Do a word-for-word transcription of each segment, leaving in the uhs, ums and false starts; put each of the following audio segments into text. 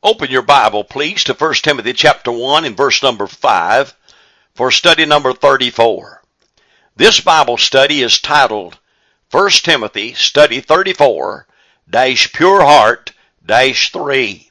Open your Bible, please, to First Timothy chapter one and verse number five for study number thirty-four. This Bible study is titled First Timothy Study thirty-four dash Pure Heart dash three.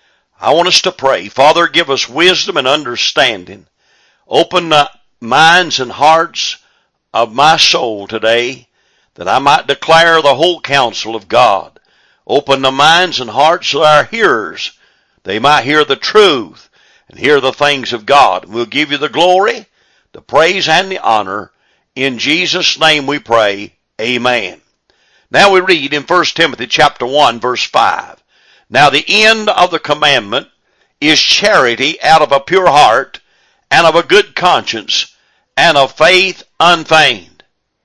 I want us to pray. Father, give us wisdom and understanding. Open the minds and hearts of my soul today that I might declare the whole counsel of God. Open the minds and hearts of our hearers. They might hear the truth and hear the things of God. We'll give you the glory, the praise, and the honor. In Jesus' name we pray. Amen. Now we read in First Timothy chapter one, verse five. Now the end of the commandment is charity out of a pure heart and of a good conscience and of faith unfeigned.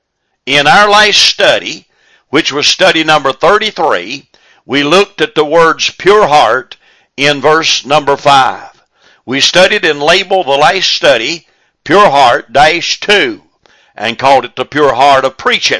In our last study, which was study number thirty-three, we looked at the words pure heart in verse number five. We studied and labeled the last study Pure Heart dash two and called it the Pure Heart of Preaching.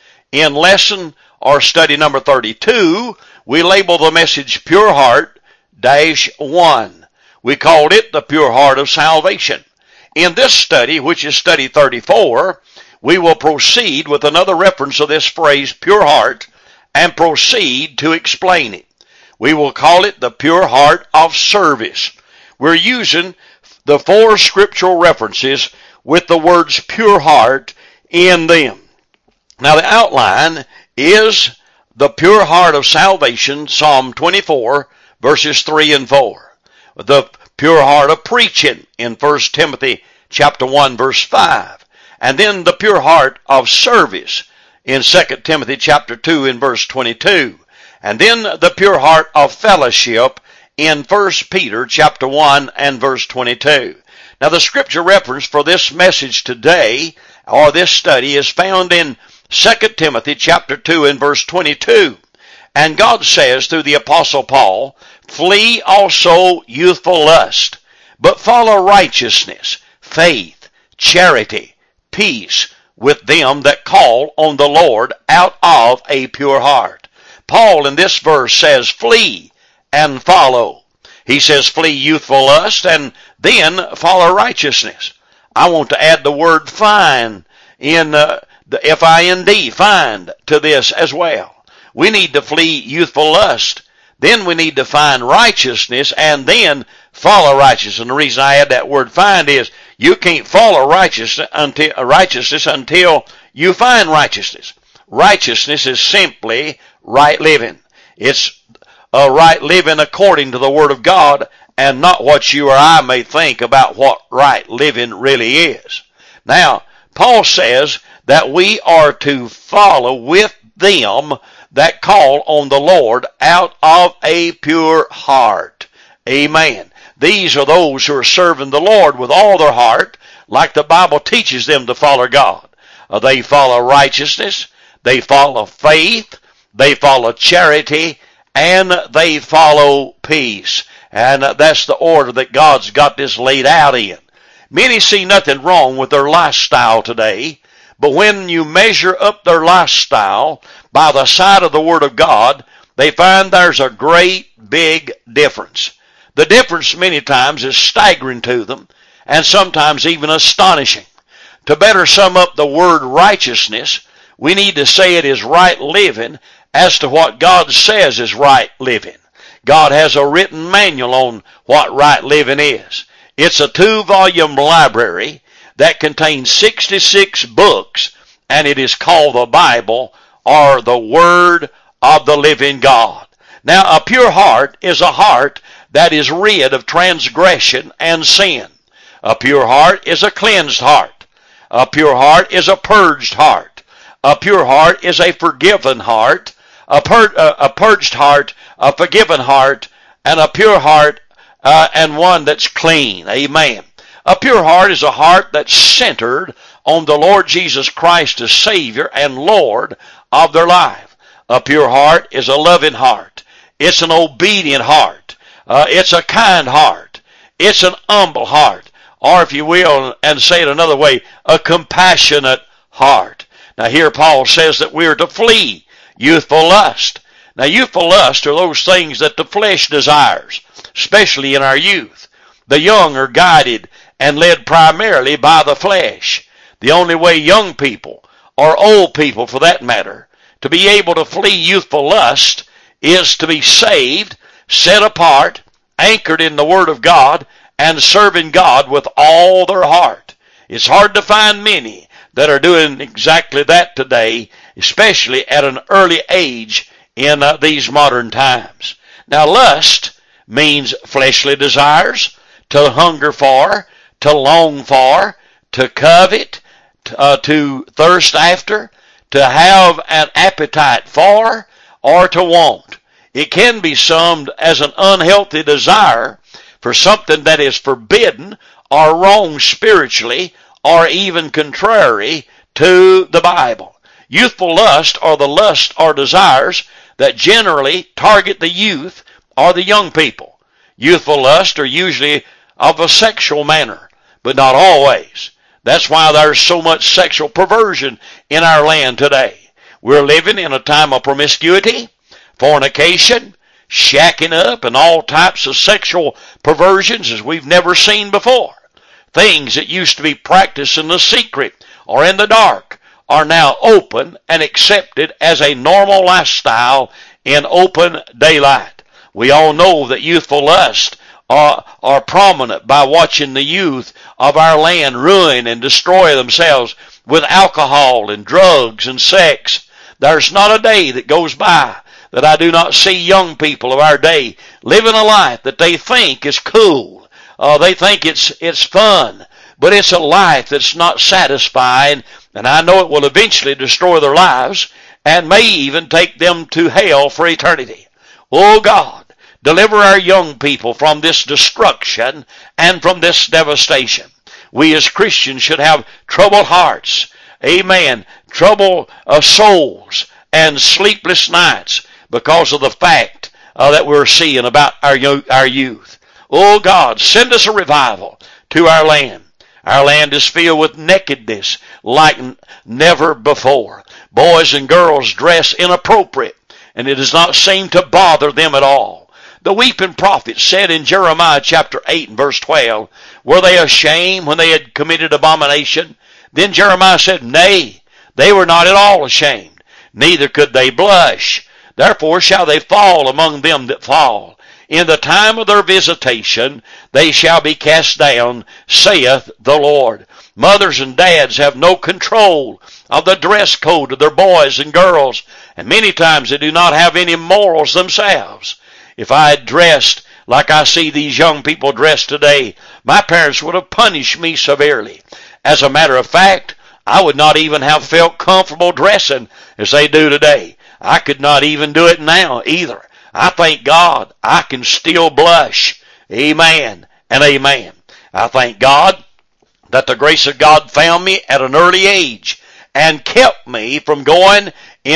In lesson or study number thirty-two, we labeled the message Pure Heart dash one. We called it the Pure Heart of Salvation. In this study, which is study thirty-four, we will proceed with another reference of this phrase pure heart and proceed to explain it. We will call it the pure heart of service. We're using the four scriptural references with the words pure heart in them. Now the outline is the pure heart of salvation, Psalm twenty-four, verses three and four. The pure heart of preaching in First Timothy chapter one, verse five. And then the pure heart of service in Second Timothy chapter two and verse twenty-two. And then the pure heart of fellowship in First Peter chapter one and verse twenty-two. Now the scripture reference for this message today, or this study, is found in Second Timothy chapter two and verse twenty-two. And God says through the Apostle Paul, flee also youthful lust, but follow righteousness, faith, charity, peace with them that call on the Lord out of a pure heart. Paul in this verse says flee and follow. He says flee youthful lust and then follow righteousness. I want to add the word find in uh, the F I N D, find, to this as well. We need to flee youthful lust. Then we need to find righteousness and then follow righteousness. And the reason I add that word find is you can't follow righteousness until, uh, righteousness until you find righteousness. Righteousness is simply right living. It's a right living according to the Word of God and not what you or I may think about what right living really is. Now, Paul says that we are to follow with them that call on the Lord out of a pure heart. Amen. These are those who are serving the Lord with all their heart, like the Bible teaches them to follow God. Uh, they follow righteousness, they follow faith, they follow charity, and they follow peace. And uh, that's the order that God's got this laid out in. Many see nothing wrong with their lifestyle today, but when you measure up their lifestyle by the side of the Word of God, they find there's a great big difference. The difference many times is staggering to them, and sometimes even astonishing. To better sum up the word righteousness, we need to say it is right living as to what God says is right living. God has a written manual on what right living is. It's a two-volume library that contains sixty-six books, and it is called the Bible, or the Word of the living God. Now, a pure heart is a heart that is rid of transgression and sin. A pure heart is a cleansed heart. A pure heart is a purged heart. A pure heart is a forgiven heart. A, pur- uh, a purged heart, a forgiven heart, and a pure heart, uh, and one that's clean. Amen. A pure heart is a heart that's centered on the Lord Jesus Christ as Savior and Lord of their life. A pure heart is a loving heart. It's an obedient heart. Uh, it's a kind heart. It's an humble heart. Or if you will, and say it another way, a compassionate heart. Now here Paul says that we are to flee youthful lust. Now youthful lust are those things that the flesh desires. especially in our youth. The young are guided and led primarily by the flesh. The only way young people, or old people for that matter, to be able to flee youthful lust is to be saved, set apart, anchored in the Word of God, and serving God with all their heart. It's hard to find many that are doing exactly that today, especially at an early age in uh, these modern times. Now, lust means fleshly desires, to hunger for, to long for, to covet, uh, to thirst after, to have an appetite for, or to want. It can be summed as an unhealthy desire for something that is forbidden or wrong spiritually or even contrary to the Bible. Youthful lust or the lust or desires that generally target the youth or the young people. Youthful lust are usually of a sexual manner, but not always. That's why there's so much sexual perversion in our land today. We're living in a time of promiscuity, fornication, shacking up, and all types of sexual perversions as we've never seen before. Things that used to be practiced in the secret or in the dark are now open and accepted as a normal lifestyle in open daylight. We all know that youthful lust are, are prominent by watching the youth of our land ruin and destroy themselves with alcohol and drugs and sex. There's not a day that goes by that I do not see young people of our day living a life that they think is cool. Uh, they think it's it's fun, but it's a life that's not satisfying, and I know it will eventually destroy their lives and may even take them to hell for eternity. Oh God, deliver our young people from this destruction and from this devastation. We as Christians should have troubled hearts, amen, troubled uh, souls, and sleepless nights because of the fact uh, that we're seeing about our, our youth. Oh God, send us a revival to our land. Our land is filled with nakedness like never before. Boys and girls dress inappropriate, and it does not seem to bother them at all. The weeping prophet said in Jeremiah chapter eight and verse twelve, were they ashamed when they had committed abomination? Then Jeremiah said, nay, they were not at all ashamed, neither could they blush. Therefore shall they fall among them that fall. In the time of their visitation, they shall be cast down, saith the Lord. Mothers and dads have no control of the dress code of their boys and girls, and many times they do not have any morals themselves. If I had dressed like I see these young people dressed today, my parents would have punished me severely. As a matter of fact, I would not even have felt comfortable dressing as they do today. I could not even do it now either. I thank God I can still blush. Amen and amen. I thank God that the grace of God found me at an early age and kept me from going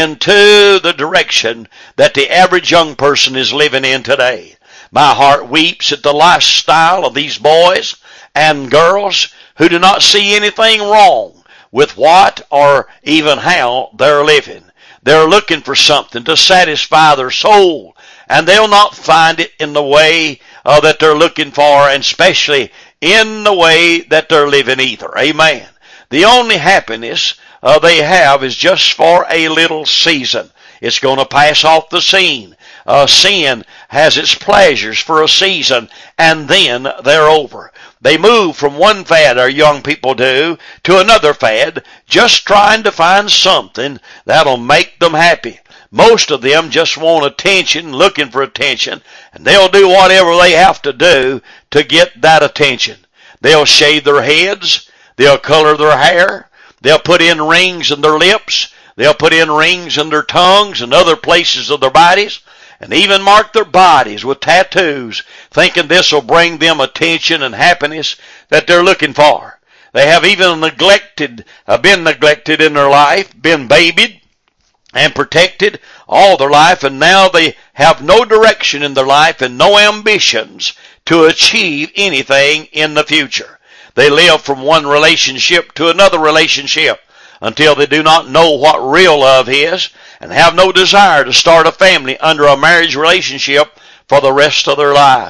into the direction that the average young person is living in today. My heart weeps at the lifestyle of these boys and girls who do not see anything wrong with what or even how they're living. They're looking for something to satisfy their soul, and they'll not find it in the way uh, that they're looking for, and especially in the way that they're living either. Amen. The only happiness uh, they have is just for a little season. It's going to pass off the scene. Uh, sin has its pleasures for a season, and then they're over. They move from one fad, our young people do, to another fad, just trying to find something that'll make them happy. Most of them just want attention, looking for attention, and they'll do whatever they have to do to get that attention. They'll shave their heads, they'll color their hair, they'll put in rings in their lips, they'll put in rings in their tongues and other places of their bodies, and even mark their bodies with tattoos, thinking this will bring them attention and happiness that they're looking for. They have even neglected, uh, been neglected in their life, been babied and protected all their life, and now they have no direction in their life and no ambitions to achieve anything in the future. They live from one relationship to another relationship until they do not know what real love is and have no desire to start a family under a marriage relationship for the rest of their lives.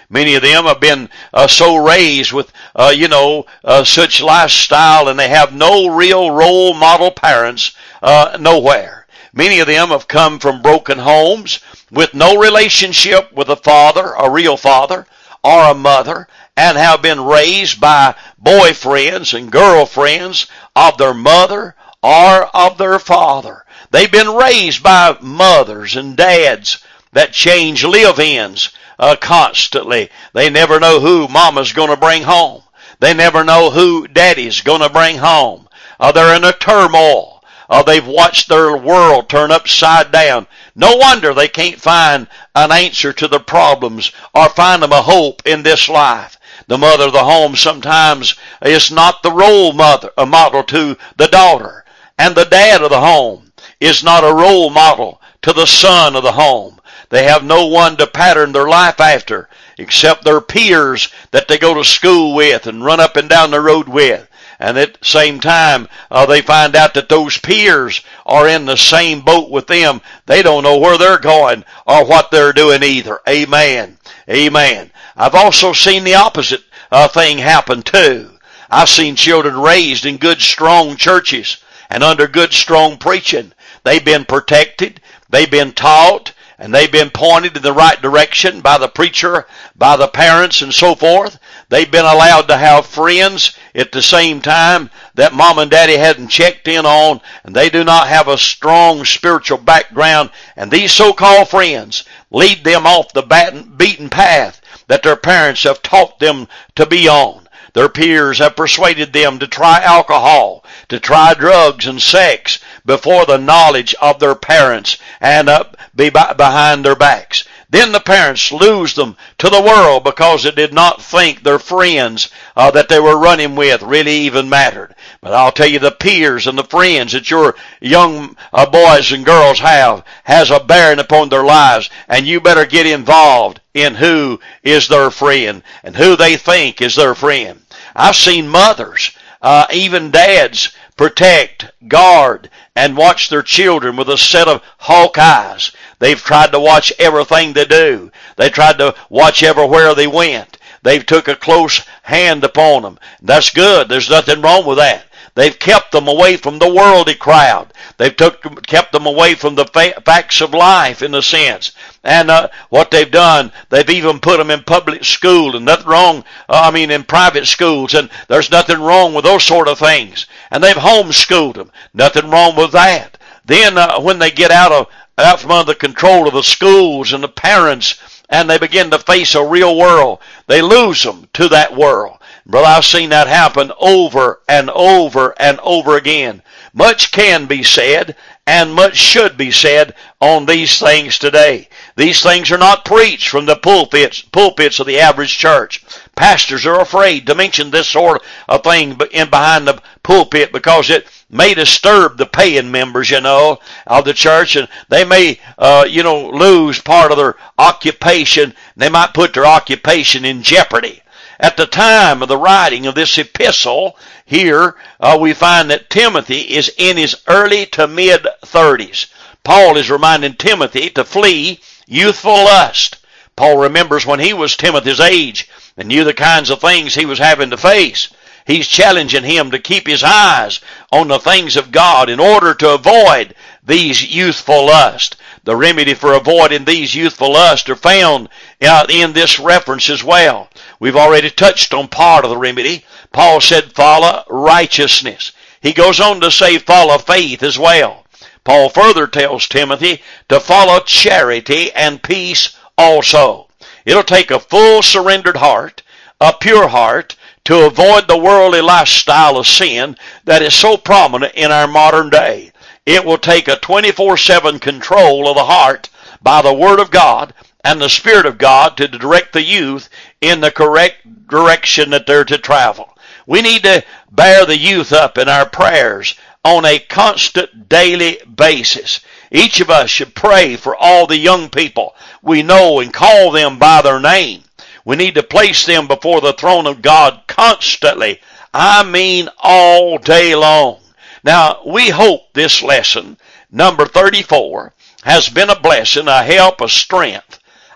Many of them have been uh, so raised with, uh, you know, uh, such lifestyle, and they have no real role model parents uh, nowhere. Many of them have come from broken homes with no relationship with a father, a real father, or a mother, and have been raised by boyfriends and girlfriends of their mother or of their father. They've been raised by mothers and dads that change live-ins uh, constantly. They never know who mama's going to bring home. They never know who daddy's going to bring home. Uh, they're in a turmoil. Uh, they've watched their world turn upside down. No wonder they can't find an answer to their problems or find them a hope in this life. The mother of the home sometimes is not the role mother, a model to the daughter. And the dad of the home is not a role model to the son of the home. They have no one to pattern their life after except their peers that they go to school with and run up and down the road with. And at the same time, uh, they find out that those peers are in the same boat with them. They don't know where they're going or what they're doing either. Amen. Amen. I've also seen the opposite uh, thing happen too. I've seen children raised in good, strong churches and under good, strong preaching. They've been protected. They've been taught. And they've been pointed in the right direction by the preacher, by the parents, and so forth. They've been allowed to have friends at the same time that mom and daddy hadn't checked in on, and they do not have a strong spiritual background. And these so-called friends lead them off the beaten path that their parents have taught them to be on. Their peers have persuaded them to try alcohol, to try drugs and sex before the knowledge of their parents and uh, be behind their backs. Then the parents lose them to the world because they did not think their friends uh, that they were running with really even mattered. But I'll tell you, the peers and the friends that your young uh, boys and girls have has a bearing upon their lives, and you better get involved in who is their friend and who they think is their friend. I've seen mothers, uh, even dads, protect, guard, and watch their children with a set of hawk eyes. They've tried to watch everything they do. They tried to watch everywhere they went. They've took a close hand upon them. That's good. There's nothing wrong with that. They've kept them away from the worldly crowd. They've took, kept them away from the fa- facts of life, in a sense. And uh, what they've done, they've even put them in public school, and nothing wrong, uh, I mean in private schools, and there's nothing wrong with those sort of things. And they've homeschooled them. Nothing wrong with that. Then uh, when they get out of out from under the control of the schools and the parents, and they begin to face a real world, they lose them to that world. Brother, I've seen that happen over and over and over again. Much can be said, and much should be said on these things today. These things are not preached from the pulpits, pulpits of the average church. Pastors are afraid to mention this sort of thing in behind the pulpit because it may disturb the paying members, you know, of the church, and they may, uh, you know, lose part of their occupation. They might put their occupation in jeopardy. At the time of the writing of this epistle, here uh, we find that Timothy is in his early to mid thirties. Paul is reminding Timothy to flee youthful lust. Paul remembers when he was Timothy's age and knew the kinds of things he was having to face. He's challenging him to keep his eyes on the things of God in order to avoid these youthful lusts. The remedy for avoiding these youthful lusts are found in this reference as well. We've already touched on part of the remedy. Paul said follow righteousness. He goes on to say follow faith as well. Paul further tells Timothy to follow charity and peace also. It'll take a full surrendered heart, a pure heart, to avoid the worldly lifestyle of sin that is so prominent in our modern day. It will take a twenty-four seven control of the heart by the Word of God and the Spirit of God to direct the youth in the correct direction that they're to travel. We need to bear the youth up in our prayers on a constant daily basis. Each of us should pray for all the young people we know and call them by their name. We need to place them before the throne of God constantly. I mean all day long. Now, we hope this lesson, number thirty-four, has been a blessing, a help, a strength.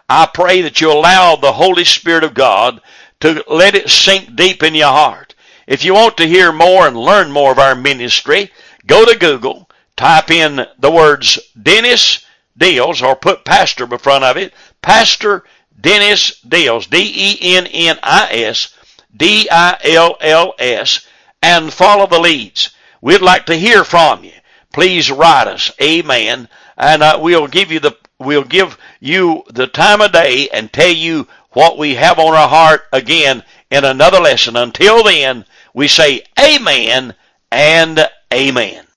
I pray that you allow the Holy Spirit of God to let it sink deep in your heart. If you want to hear more and learn more of our ministry, go to Google, type in the words Dennis Dills, or put pastor in front of it, Pastor Dennis Dills, D E N N I S, D I L L S, and follow the leads. We'd like to hear from you. Please write us, amen, and uh, we'll give you the we'll give you the time of day and tell you what we have on our heart again in another lesson. Until then, we say amen and amen.